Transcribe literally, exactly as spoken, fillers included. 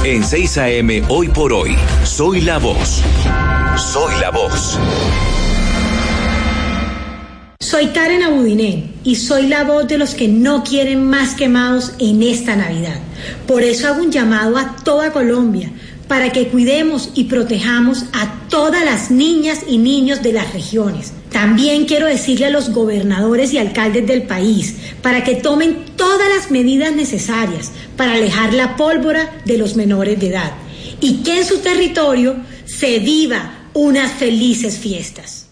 En seis A M Hoy por Hoy, soy la voz. Soy la voz. Soy Karen Abudinen y soy la voz de los que no quieren más quemados en esta Navidad. Por eso hago un llamado a toda Colombia para que cuidemos y protejamos a todas las niñas y niños de las regiones. También quiero decirle a los gobernadores y alcaldes del país para que tomen todas las medidas necesarias para alejar la pólvora de los menores de edad y que en su territorio se viva unas felices fiestas.